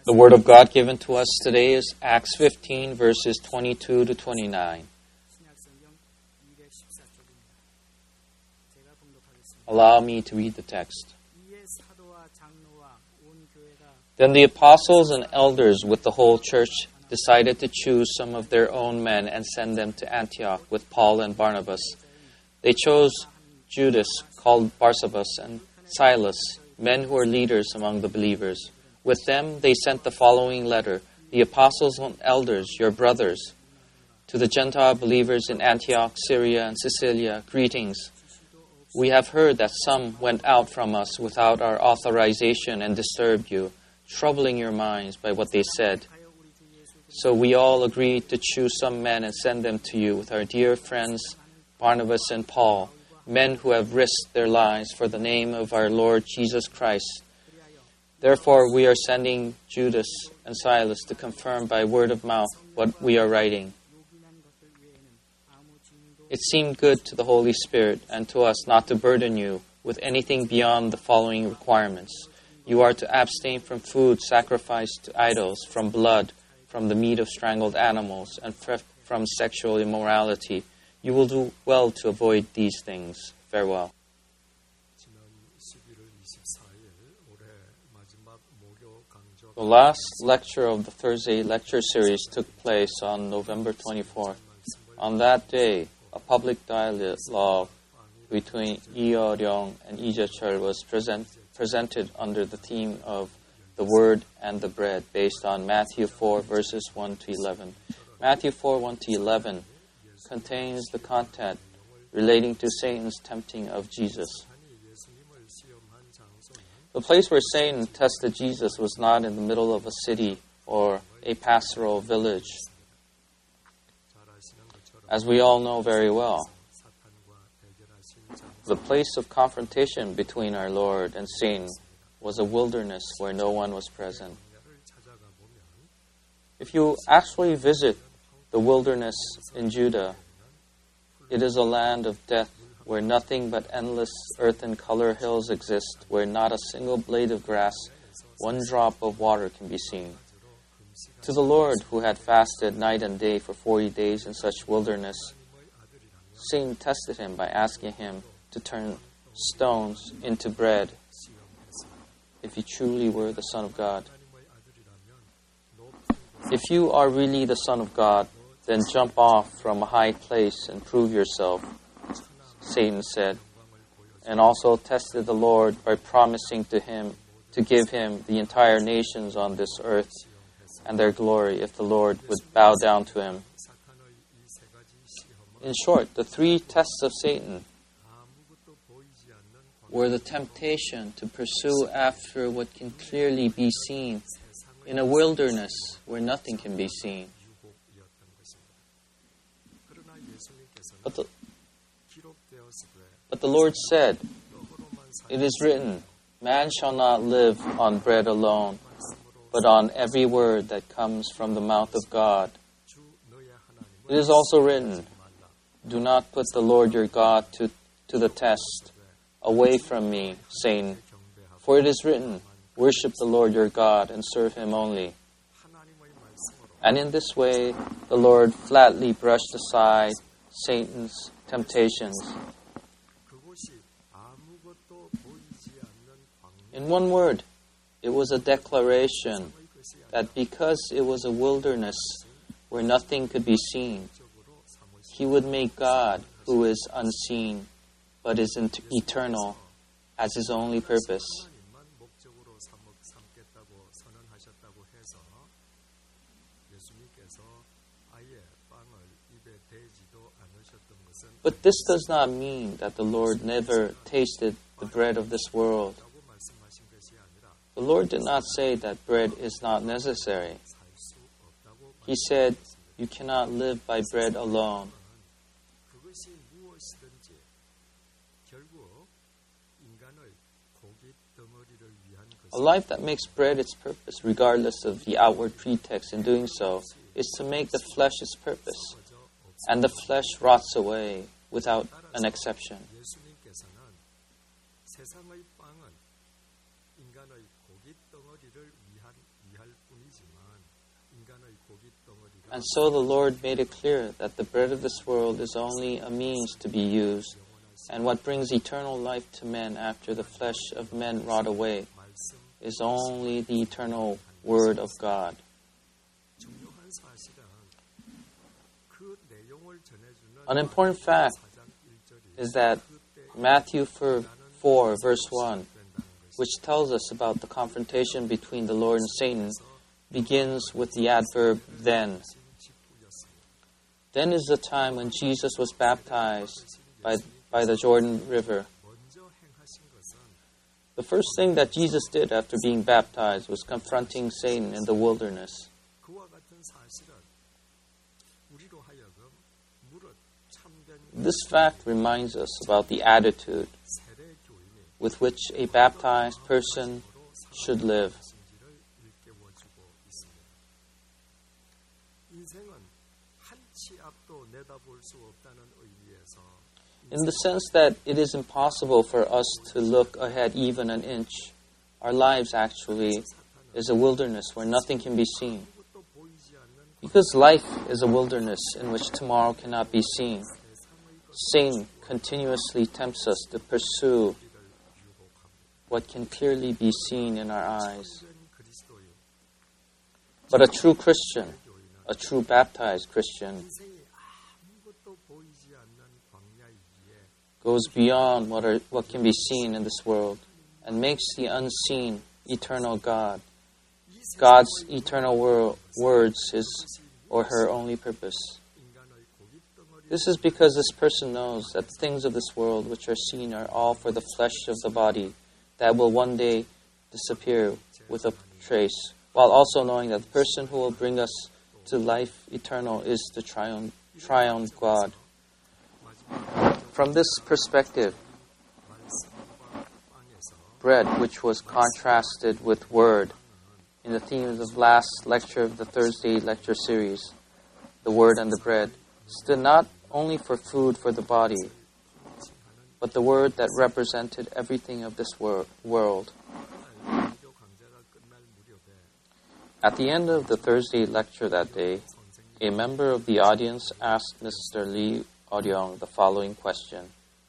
The word of God given to us today is Acts 15, verses 22 to 29. Allow me to read the text. Then the apostles and elders with the whole church decided to choose some of their own men and send them to Antioch with Paul and Barnabas. They chose Judas, called Barsabas, and Silas, men who were leaders among the believers. With them they sent the following letter: The apostles and elders, your brothers, to the Gentile believers in Antioch, Syria, and Cilicia, greetings. We have heard that some went out from us without our authorization and disturbed you, troubling your minds by what they said. So we all agreed to choose some men and send them to you with our dear friends Barnabas and Paul, men who have risked their lives for the name of our Lord Jesus Christ. Therefore we are sending Judas and Silas to confirm by word of mouth what we are writing. It seemed good to the Holy Spirit and to us not to burden you with anything beyond the following requirements. You are to abstain from food sacrificed to idols, from blood, from the meat of strangled animals, and from sexual immorality. You will do well to avoid these things. Farewell. The last lecture of the Thursday lecture series took place on November 24th. On that day, a public dialogue between Lee Ryong and Lee Jae-chul was presented under the theme of the Word and the Bread, based on Matthew 4, verses 1 to 11. Matthew 4, 1 to 11 contains the content relating to Satan's tempting of Jesus. The place where Satan tested Jesus was not in the middle of a city or a pastoral village, as we all know very well. The place of confrontation between our Lord and Satan was a wilderness where no one was present. If you actually visit the wilderness in Judah, it is a land of death where nothing but endless earthen color hills exist, where not a single blade of grass, one drop of water can be seen. To the Lord, who had fasted night and day for 40 days in such wilderness, Satan tested him by asking him to turn stones into bread if he truly were the Son of God. If you are really the Son of God, then jump off from a high place and prove yourself, Satan said, and also tested the Lord by promising to give him the entire nations on this earth and their glory if the Lord would bow down to him. In short, the three tests of Satan were the temptation to pursue after what can clearly be seen in a wilderness where nothing can be seen. But the Lord said, "It is written, man shall not live on bread alone, but on every word that comes from the mouth of God. It is also written, do not put the Lord your God to the test. Away from me, Satan. For it is written, worship the Lord your God and serve him only." And in this way, the Lord flatly brushed aside Satan's temptations. In one word, it was a declaration that because it was a wilderness where nothing could be seen, he would make God, who is unseen but is eternal, as his only purpose. But this does not mean that the Lord never tasted the bread of this world. The Lord did not say that bread is not necessary. He said, you cannot live by bread alone. A life that makes bread its purpose, regardless of the outward pretext in doing so, is to make the flesh its purpose, and the flesh rots away without an exception. And so the Lord made it clear that the bread of this world is only a means to be used, and what brings eternal life to men after the flesh of men rot away is only the eternal Word of God. An important fact is that Matthew 4, verse 1, which tells us about the confrontation between the Lord and Satan, begins with the adverb then. Then is the time when Jesus was baptized by the Jordan River. The first thing that Jesus did after being baptized was confronting Satan in the wilderness. This fact reminds us about the attitude with which a baptized person should live. In the sense that it is impossible for us to look ahead even an inch, our lives actually is a wilderness where nothing can be seen. Because life is a wilderness in which tomorrow cannot be seen, Satan continuously tempts us to pursue what can clearly be seen in our eyes. But a true Christian, a true baptized Christian, goes beyond what can be seen in this world and makes the unseen eternal God, God's eternal words, his or her only purpose. This is because this person knows that the things of this world which are seen are all for the flesh of the body that will one day disappear with a trace, while also knowing that the person who will bring us to life eternal is the triune God. From this perspective, bread, which was contrasted with word in the theme of the last lecture of the Thursday lecture series, the word and the bread, stood not only for food for the body, but the word that represented everything of this world. At the end of the Thursday lecture that day, a member of the audience asked Mr. Lee Oryong the following question.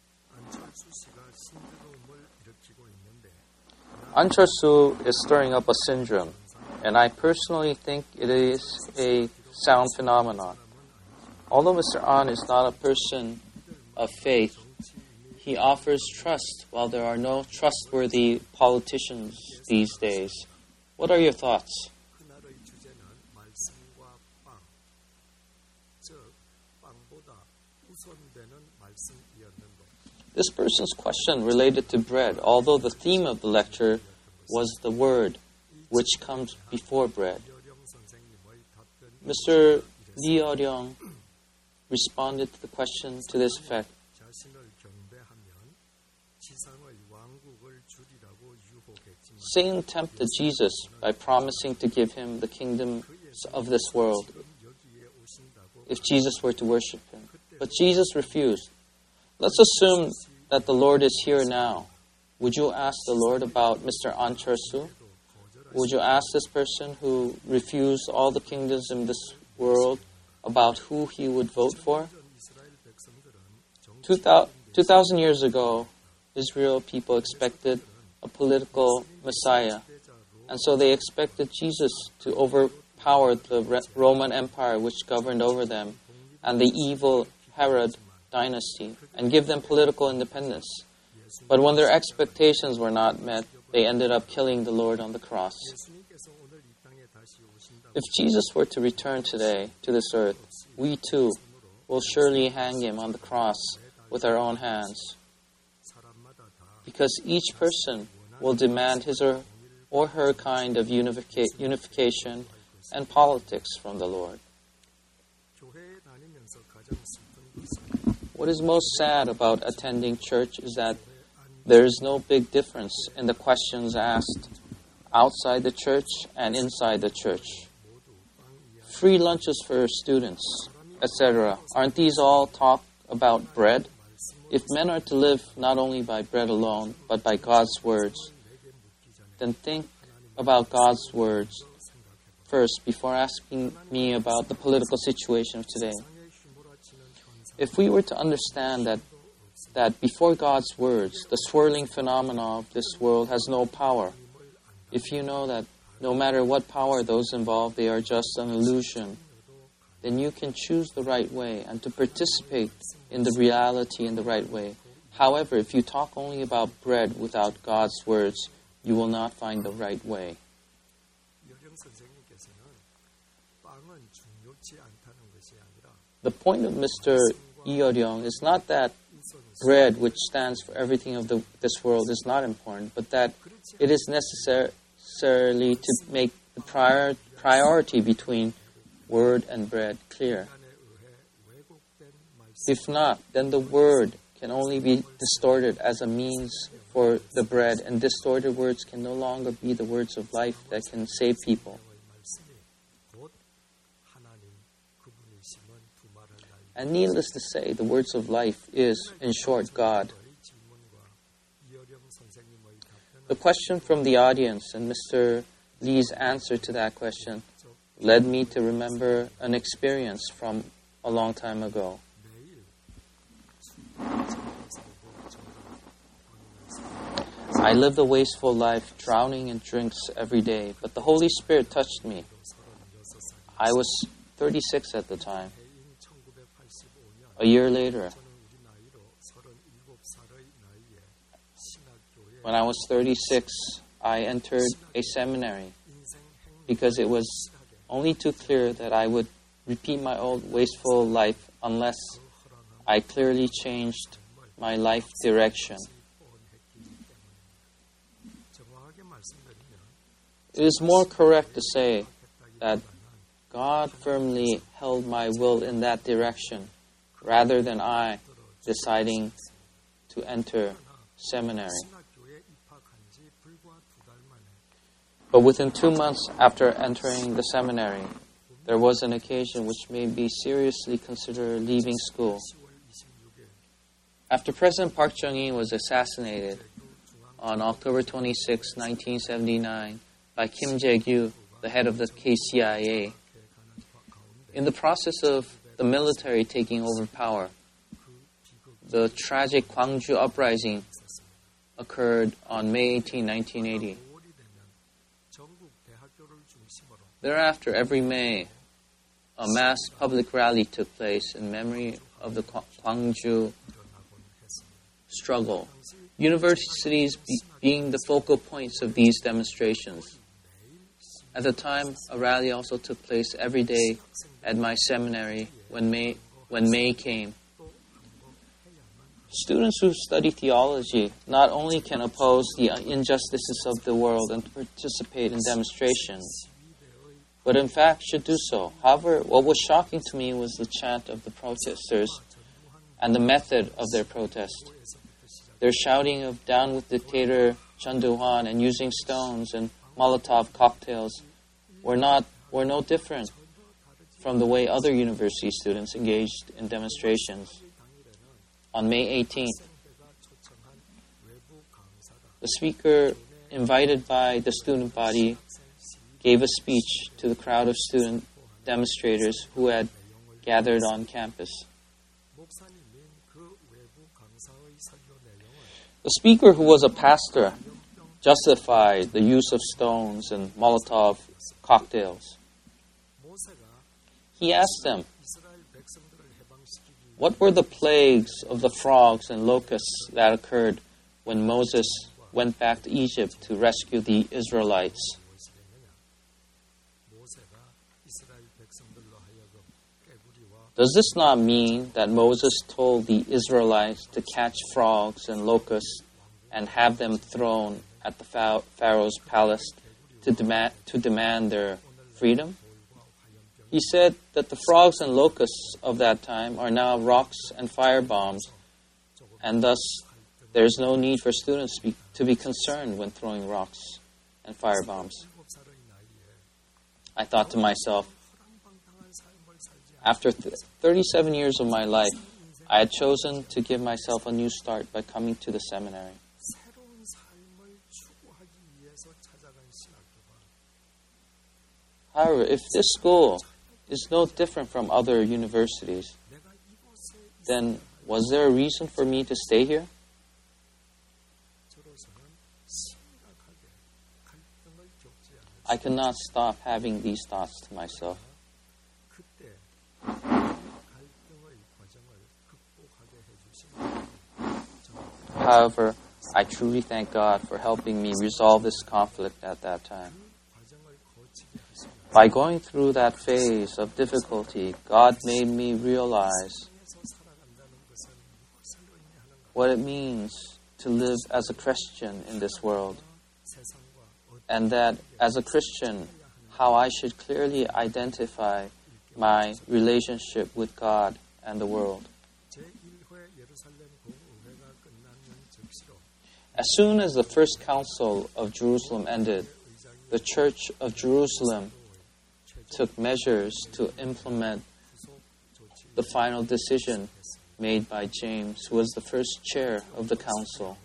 An Chol-soo is stirring up a syndrome, and I personally think it is a sound phenomenon. Although Mr. An is not a person of faith, he offers trust while there are no trustworthy politicians these days. What are your thoughts? This person's question related to bread, although the theme of the lecture was the word, which comes before bread. Mr. Lee Oryong responded to the question to this effect. Satan tempted Jesus by promising to give him the kingdoms of this world if Jesus were to worship him. But Jesus refused. Let's assume that the Lord is here now. Would you ask the Lord about Mr. An Chol-soo? Would you ask this person who refused all the kingdoms in this world about who he would vote for? 2,000 years ago, Israel people expected a political Messiah, and so they expected Jesus to overpower the Roman Empire which governed over them and the evil Herod dynasty and give them political independence. But when their expectations were not met, they ended up killing the Lord on the cross. If Jesus were to return today to this earth, we too will surely hang him on the cross with our own hands, because each person will demand his or her kind of unification and politics from the Lord. What is most sad about attending church is that there is no big difference in the questions asked outside the church and inside the church. Free lunches for students, etc. Aren't these all talk about bread? If men are to live not only by bread alone, but by God's words, then think about God's words first before asking me about the political situation of today. If we were to understand that before God's words, the swirling phenomena of this world has no power, if you know that no matter what power those involved, they are just an illusion, then you can choose the right way and to participate in the reality in the right way. However, if you talk only about bread without God's words, you will not find the right way. The point of Mr. Lee Yeoryong is not that bread, which stands for everything of this world, is not important, but that it is necessarily to make the priority between word and bread clear. If not, then the word can only be distorted as a means for the bread, and distorted words can no longer be the words of life that can save people. And needless to say, the words of life is, in short, God. The question from the audience and Mr. Lee's answer to that question led me to remember an experience from a long time ago. I lived a wasteful life, drowning in drinks every day, but the Holy Spirit touched me. I was 36 at the time. A year later, when I was 36, I entered a seminary because it was only too clear that I would repeat my old wasteful life unless I clearly changed my life direction. It is more correct to say that God firmly held my will in that direction rather than I deciding to enter seminary. But within 2 months after entering the seminary, there was an occasion which made me seriously consider leaving school. After President Park Chung-hee was assassinated on October 26, 1979, by Kim Jae-gyu, the head of the KCIA, in the process of the military taking over power, the tragic Gwangju uprising occurred on May 18, 1980. Thereafter, every May, a mass public rally took place in memory of the Gwangju struggle, universities being the focal points of these demonstrations. At the time, a rally also took place every day at my seminary when May came. Students who study theology not only can oppose the injustices of the world and participate in demonstrations, but in fact should do so. However, what was shocking to me was the chant of the protesters and the method of their protest. Their shouting of "Down with Dictator Chun Doo-hwan" and using stones and Molotov cocktails were no different from the way other university students engaged in demonstrations. On May 18th, the speaker, invited by the student body, gave a speech to the crowd of student demonstrators who had gathered on campus. The speaker, who was a pastor, justified the use of stones and Molotov cocktails. He asked them, what were the plagues of the frogs and locusts that occurred when Moses went back to Egypt to rescue the Israelites? Does this not mean that Moses told the Israelites to catch frogs and locusts and have them thrown at the Pharaoh's palace to demand their freedom? He said that the frogs and locusts of that time are now rocks and fire bombs, and thus there is no need for students to be concerned when throwing rocks and fire bombs. I thought to myself, after 37 years of my life, I had chosen to give myself a new start by coming to the seminary. However, if this school is no different from other universities, then was there a reason for me to stay here? I cannot stop having these thoughts to myself. However, I truly thank God for helping me resolve this conflict at that time. By going through that phase of difficulty, God made me realize what it means to live as a Christian in this world, and that as a Christian, how I should clearly identify my relationship with God and the world. As soon as the First Council of Jerusalem ended, the Church of Jerusalem took measures to implement the final decision made by James, who was the first chair of the council.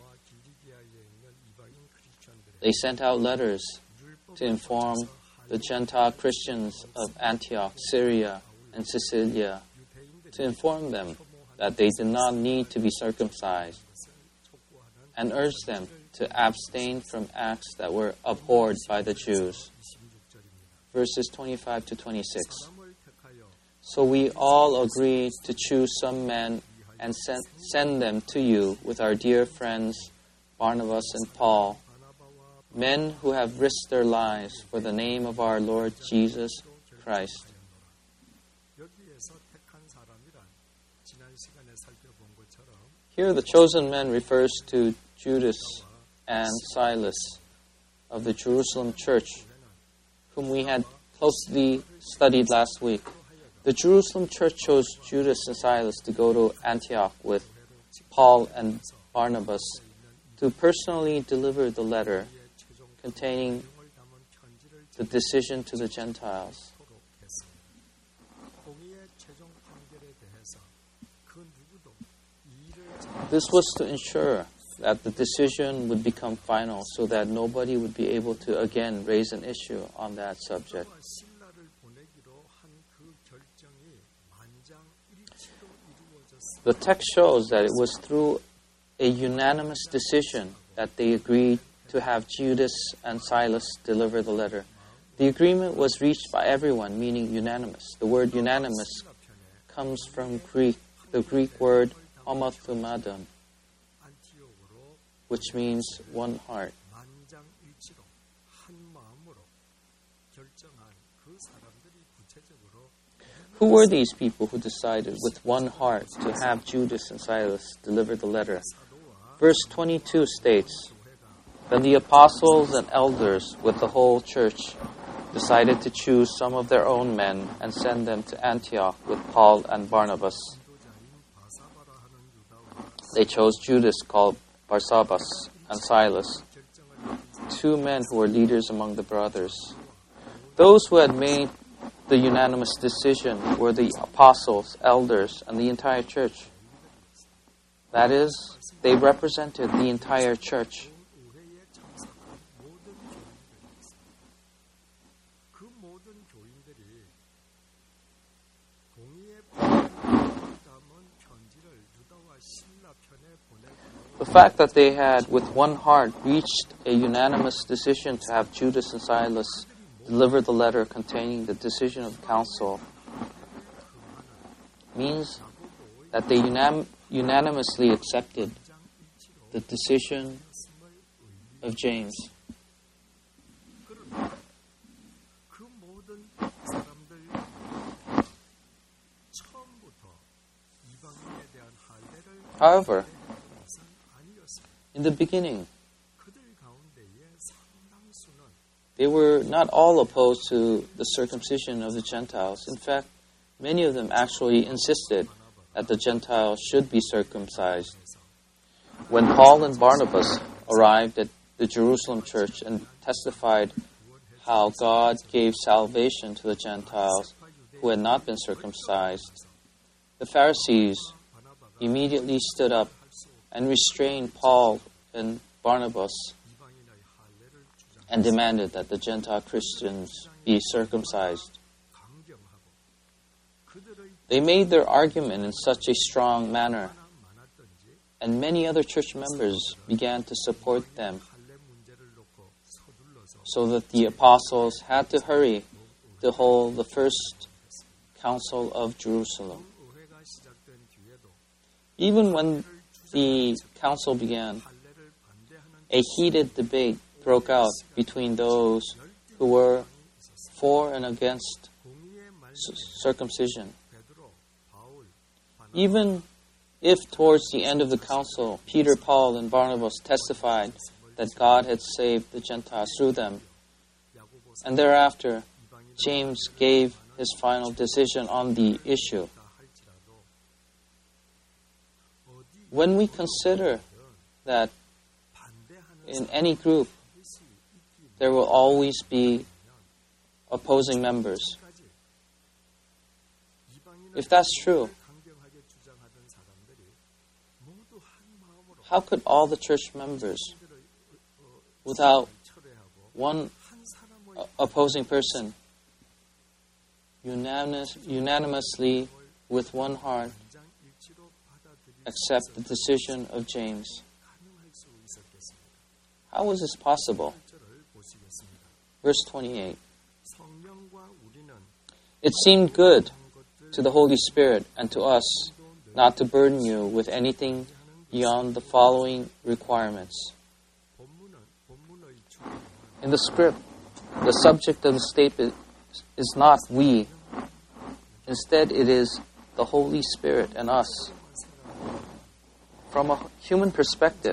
They sent out letters to inform the Gentile Christians of Antioch, Syria, and Cilicia, to inform them that they did not need to be circumcised, and urged them to abstain from acts that were abhorred by the Jews. Verses 25 to 26. So we all agreed to choose some men and send them to you with our dear friends Barnabas and Paul, men who have risked their lives for the name of our Lord Jesus Christ. Here the chosen men refers to Judas and Silas of the Jerusalem church, whom we had closely studied last week. The Jerusalem church chose Judas and Silas to go to Antioch with Paul and Barnabas to personally deliver the letter containing the decision to the Gentiles. This was to ensure that the decision would become final so that nobody would be able to again raise an issue on that subject. The text shows that it was through a unanimous decision that they agreed to have Judas and Silas deliver the letter. The agreement was reached by everyone, meaning unanimous. The word unanimous comes from the Greek word homotheumadon, which means one heart. Who were these people who decided with one heart to have Judas and Silas deliver the letter? Verse 22 states, Then the apostles and elders with the whole church decided to choose some of their own men and send them to Antioch with Paul and Barnabas. They chose Judas, called Barsabas, and Silas, two men who were leaders among the brothers. Those who had made the unanimous decision were the apostles, elders, and the entire church. That is, they represented the entire church. The fact that they had, with one heart, reached a unanimous decision to have Judas and Silas deliver the letter containing the decision of the council means that they unanimously accepted the decision of James. However, in the beginning, they were not all opposed to the circumcision of the Gentiles. In fact, many of them actually insisted that the Gentiles should be circumcised. When Paul and Barnabas arrived at the Jerusalem church and testified how God gave salvation to the Gentiles who had not been circumcised, the Pharisees immediately stood up and restrained Paul and Barnabas and demanded that the Gentile Christians be circumcised. They made their argument in such a strong manner, and many other church members began to support them, so that the apostles had to hurry to hold the first Council of Jerusalem. Even when the council began, a heated debate broke out between those who were for and against circumcision. Even if towards the end of the council, Peter, Paul, and Barnabas testified that God had saved the Gentiles through them, and thereafter James gave his final decision on the issue. When we consider that in any group there will always be opposing members, if that's true, how could all the church members, without one opposing person, unanimously with one heart accept the decision of James? How was this possible? Verse 28. It seemed good to the Holy Spirit and to us not to burden you with anything beyond the following requirements. In the script, the subject of the statement is not we. Instead, it is the Holy Spirit and us. From a human perspective,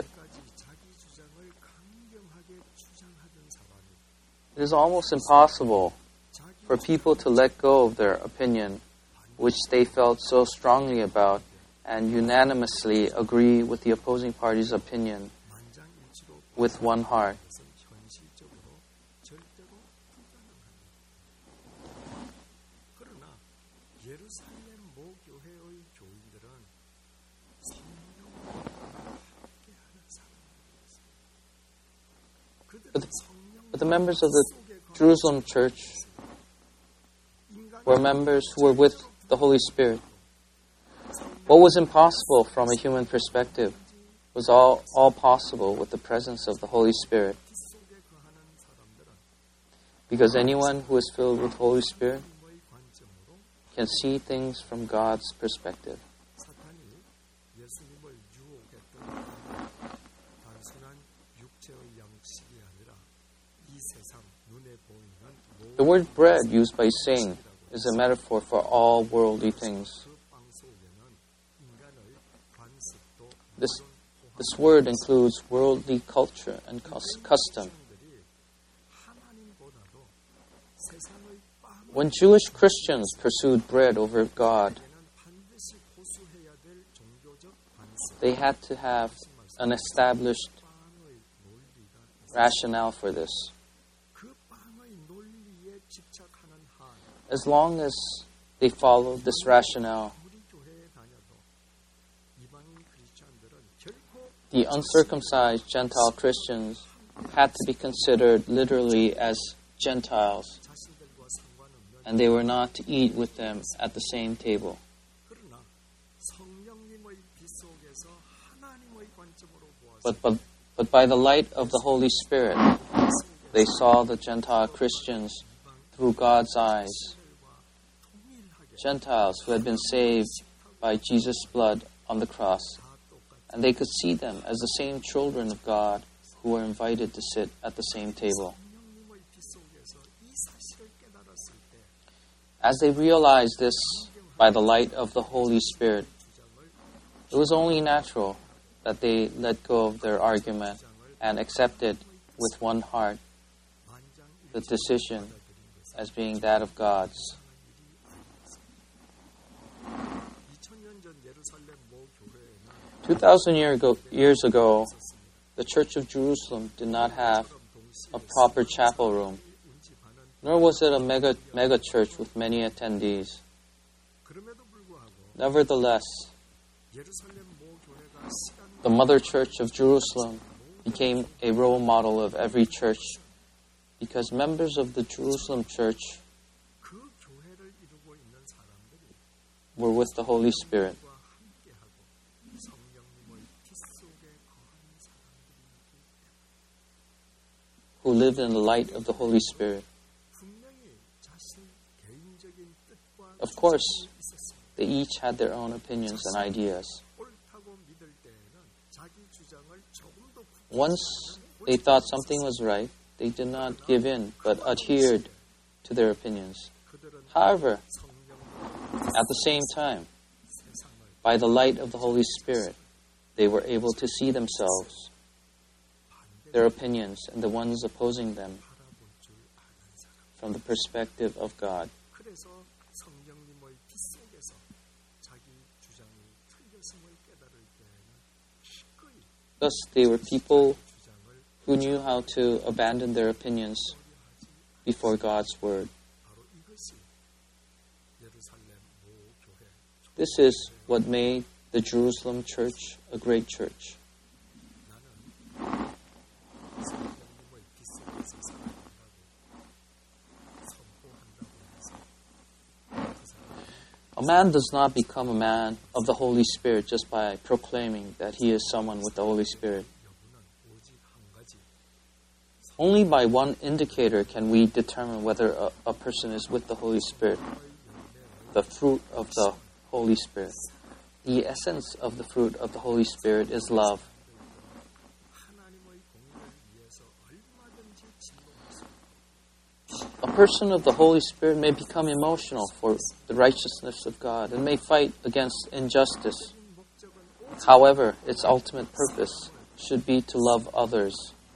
it is almost impossible for people to let go of their opinion, which they felt so strongly about, and unanimously agree with the opposing party's opinion with one heart. But the members of the Jerusalem church were members who were with the Holy Spirit. What was impossible from a human perspective was all possible with the presence of the Holy Spirit. Because anyone who is filled with the Holy Spirit can see things from God's perspective. The word bread used by Satan is a metaphor for all worldly things. This word includes worldly culture and custom. When Jewish Christians pursued bread over God, they had to have an established rationale for this. As long as they followed this rationale, the uncircumcised Gentile Christians had to be considered literally as Gentiles, and they were not to eat with them at the same table. But by the light of the Holy Spirit, they saw the Gentile Christians through God's eyes. Gentiles who had been saved by Jesus' blood on the cross, and they could see them as the same children of God who were invited to sit at the same table. As they realized this by the light of the Holy Spirit, it was only natural that they let go of their argument and accepted with one heart the decision as being that of God's. 2,000 years ago, the Church of Jerusalem did not have a proper chapel room, nor was it a mega church with many attendees. Nevertheless, the Mother Church of Jerusalem became a role model of every church because members of the Jerusalem church 그 교회를 이루고 있는 사람들이 were with the Holy Spirit. 과 함께하고 성령님의 빛 속에 거하는 사람들이기 때문에 who lived in the light of the Holy Spirit. 분명히 자신 개인적인 뜻과 Of course, 주장이 있었습니다. they each had their own opinions and ideas. 옳다고 믿을 때에는 자기 주장을 조금도 Once they thought something was right, they did not give in, but adhered to their opinions. 그들은 However, 성령님의 at the same time, 세상을 by the light of the Holy Spirit, they were able to see themselves, their opinions, and the ones opposing them 바라볼 줄 아는 사람. from the perspective of God. 그래서 성령님의 빛 속에서 자기 주장이 틀렸음을 깨달을 때에는 기꺼이 Thus, they were people 주장을 who knew how to abandon their opinions before God's Word. 바로 이것이 예루살렘 모교회 This is what made the Jerusalem church a great church. 나는 성령님의 빛 속에서 살아간다고 선포한다고 해서 그 사람이 A man does not become a man of the Holy Spirit just by proclaiming that he is someone with the Holy Spirit. 여부는 오직 한 가지 Only by one indicator can we determine whether a person is with the Holy Spirit, the fruit of the Holy Spirit. The essence of the fruit of the Holy Spirit is love. 하나님의 공의를 위해서 얼마든지 진동할 수 있고 A person of the Holy Spirit may become emotional for the righteousness of God and may fight against injustice. 목적은 오직 However, its ultimate purpose should be to love others.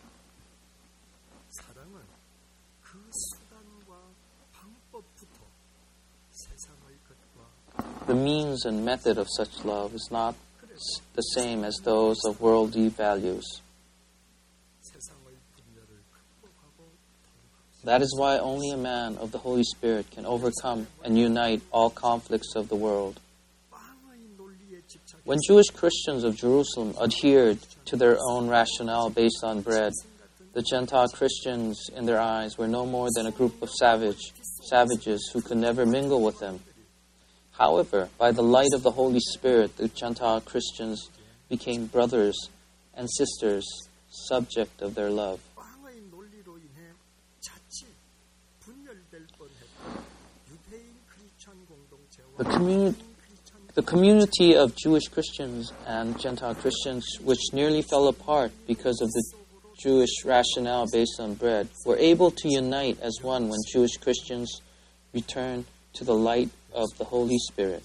사랑은 그 수단과 방법부터 세상의 것과 The means and method of such love is not the same as those of worldly values. 세상의 분열을 극복하고 통합 That is why only a man of the Holy Spirit can overcome and unite all conflicts of the world. 빵의 논리에 집착해 When Jewish Christians of Jerusalem adhered to their own rationale based on bread, the Gentile Christians in their eyes were no more than a group of savages who could never mingle with them. However, by the light of the Holy Spirit, the Gentile Christians became brothers and sisters, subject of their love. 빵의 논리로 인해 자칫 분열될 뻔했던 유대인 크리스찬 공동체와 The community of Jewish Christians and Gentile Christians, which nearly fell apart because of the Jewish rationale based on bread, were able to unite as one when Jewish Christians returned to the light of the Holy Spirit.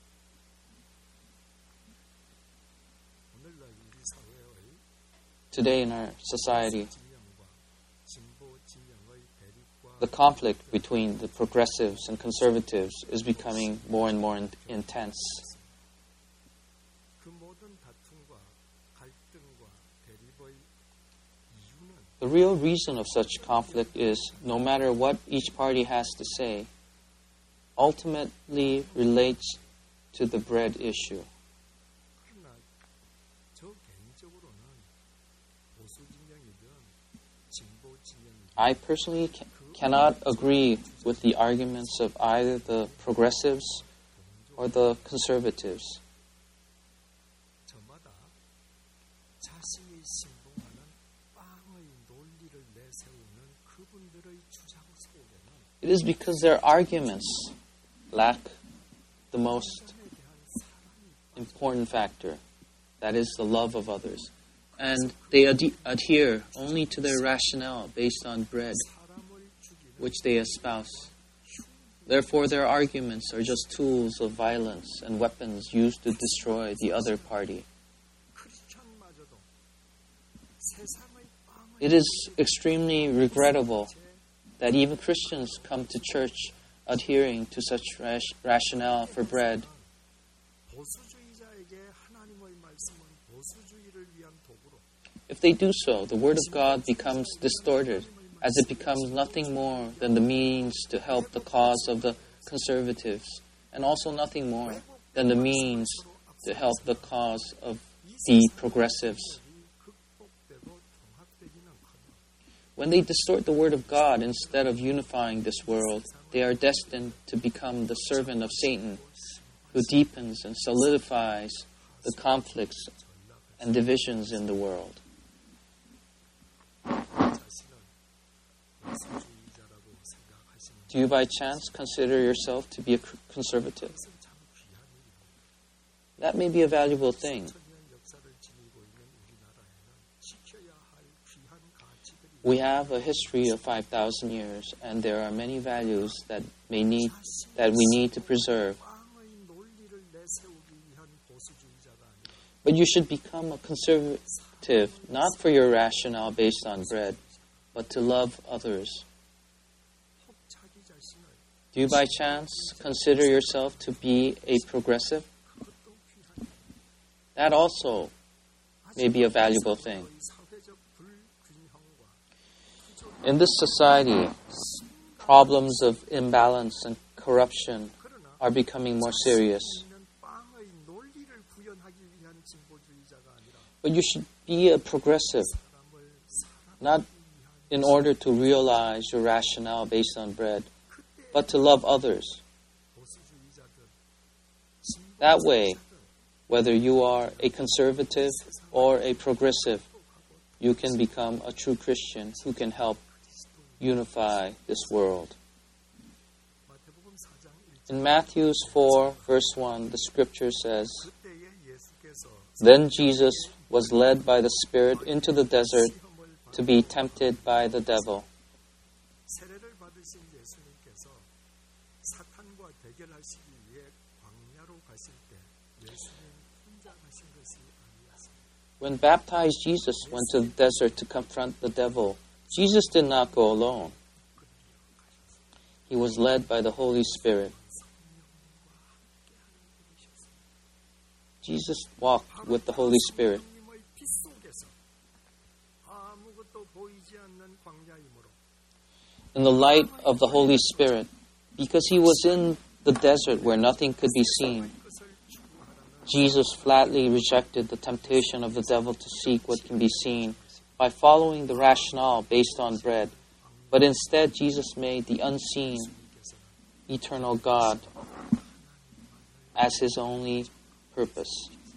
오늘날 우리 사회의 Today in our society, 진영과 진보 진영의 대립과 the conflict between the progressives and conservatives is becoming more and more intense. 그 모든 다툼과 갈등과 대립의 이유는 The real reason of such conflict is no matter what each party has to say, ultimately relates to the bread issue. 그러나 저 개인적으로는 보수 진영이든 진보 진영이든 I personally cannot agree with the arguments of either the progressives or the conservatives. 저마다 자신이 신봉하는 빵의 논리를 내세우는 그분들의 주장 속에는 It is because their arguments lack the most 인간에 대한 사랑이 important factor, that is the love of others. And they adhere only to their rationale based on bread, 사람을 죽이는 which they espouse. Therefore, their arguments are just tools of violence and weapons used to destroy the other party. 크리스천마저도 세상의 빵을 It is extremely regrettable that even Christians come to church adhering to such rationale for bread. 보수주의자에게 하나님의 말씀은 보수주의를 위한 도구로 If they do so, the Word of God becomes distorted, as it becomes nothing more than the means to help the cause of the conservatives, and also nothing more than the means to help the cause of the progressives. 극복되고 통합되기는커녕 When they distort the Word of God instead of unifying this world, they are destined to become the servant of Satan, who deepens and solidifies the conflicts and divisions in the world. Do you by chance consider yourself to be a conservative? That may be a valuable thing. We have a history of 5,000 years, and there are many values that we need to preserve. But you should become a conservative, not for your rationale based on bread, but to love others. Do you by chance consider yourself to be a progressive? That also may be a valuable thing. In this society, problems of imbalance and corruption are becoming more serious. But you should be a progressive, not in order to realize your rationale based on bread, but to love others. That way, whether you are a conservative or a progressive, you can become a true Christian who can help unify this world. In Matthew 4, verse 1, the scripture says, "Then Jesus was led by the Spirit into the desert to be tempted by the devil." When baptized Jesus went to the desert to confront the devil, Jesus did not go alone. He was led by the Holy Spirit. Jesus walked with the Holy Spirit. In the light of the Holy Spirit, because he was in the desert where nothing could be seen, Jesus flatly rejected the temptation of the devil to seek what can be seen by following the rationale based on bread. But instead, Jesus made the unseen, eternal God as his only purpose.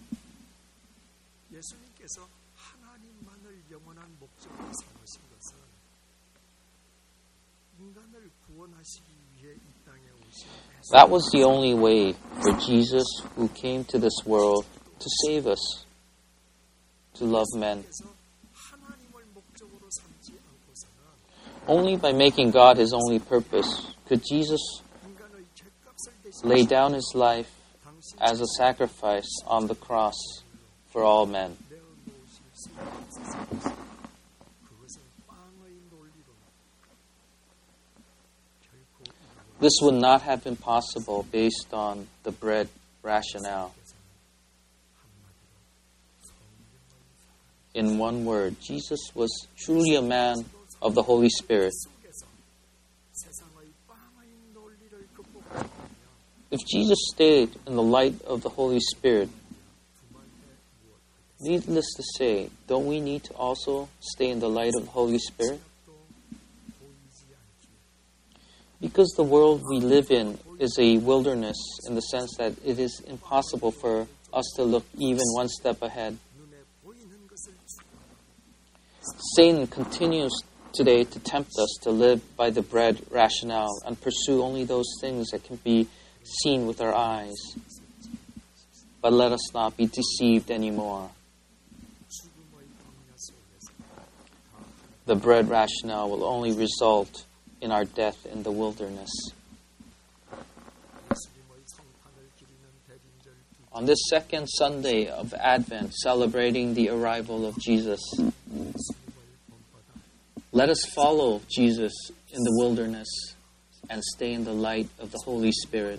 That was the only way for Jesus, who came to this world to save us, to love men. Only by making God his only purpose could Jesus lay down his life as a sacrifice on the cross for all men. This would not have been possible based on the bread rationale. In one word, Jesus was truly a man of the Holy Spirit. If Jesus stayed in the light of the Holy Spirit, needless to say, don't we need to also stay in the light of the Holy Spirit? Because the world we live in is a wilderness in the sense that it is impossible for us to look even one step ahead. Satan continues today to tempt us to live by the bread rationale and pursue only those things that can be seen with our eyes. But let us not be deceived anymore. The bread rationale will only result in our death in the wilderness. On this second Sunday of Advent, celebrating the arrival of Jesus, let us follow Jesus in the wilderness and stay in the light of the Holy Spirit.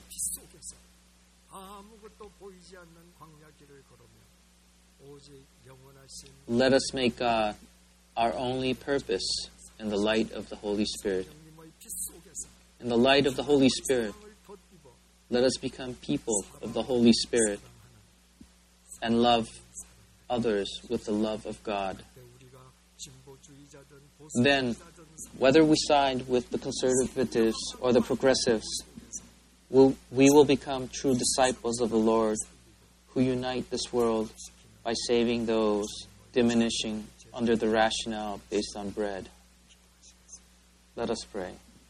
Let us make God our only purpose in the light of the Holy Spirit. In the light of the Holy Spirit, let us become people of the Holy Spirit and love others with the love of God. Then whether we side with the conservatives or the progressives, we will become true disciples of the Lord who unite this world by saving those diminishing under the rationale based on bread. Let us pray.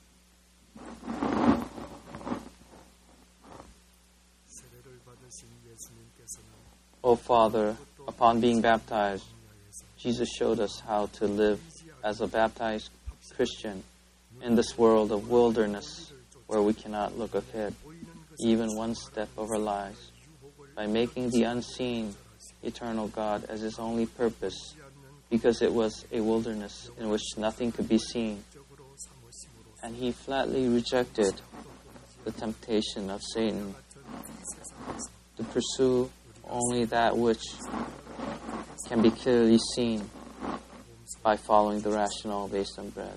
O Father, upon being baptized, Jesus showed us how to live as a baptized Christian in this world of wilderness where we cannot look ahead, even one step of our lives, by making the unseen eternal God as His only purpose, because it was a wilderness in which nothing could be seen. And He flatly rejected the temptation of Satan to pursue only that which can be clearly seen by following the rationale based on bread.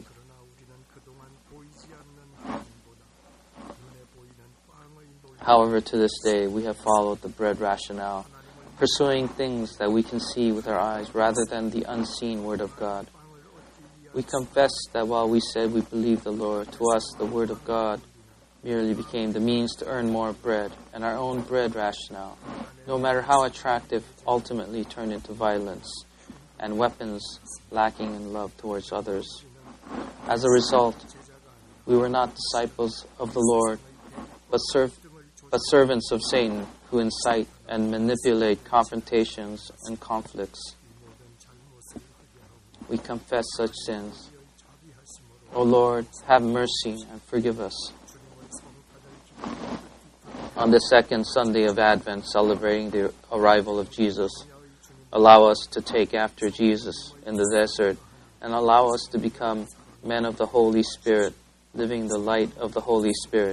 However, to this day, we have followed the bread rationale, pursuing things that we can see with our eyes rather than the unseen Word of God. We confess that while we said we believe the Lord, to us the Word of God merely became the means to earn more bread, and our own bread rationale, no matter how attractive, ultimately turned into violence and weapons lacking in love towards others. As a result, we were not disciples of the Lord, but servants of Satan who incite and manipulate confrontations and conflicts. We confess such sins. O Lord, have mercy and forgive us. On the second Sunday of Advent, celebrating the arrival of Jesus, allow us to take after Jesus in the desert and allow us to become men of the Holy Spirit, living the light of the Holy Spirit.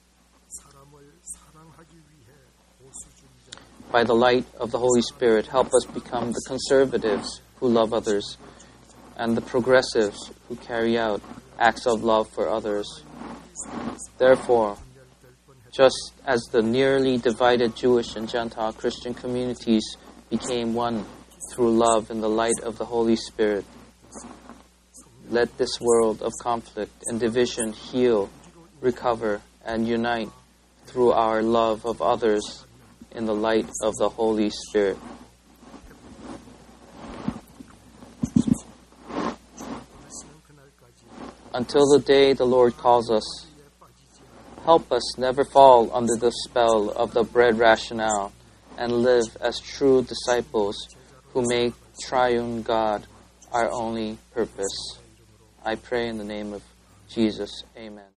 By the light of the Holy Spirit, help us become the conservatives who love others and the progressives who carry out acts of love for others. Therefore, just as the nearly divided Jewish and Gentile Christian communities became one through love in the light of the Holy Spirit, let this world of conflict and division heal, recover, and unite through our love of others in the light of the Holy Spirit. Until the day the Lord calls us, help us never fall under the spell of the bread rationale and live as true disciples who make triune God our only purpose. I pray in the name of Jesus. Amen.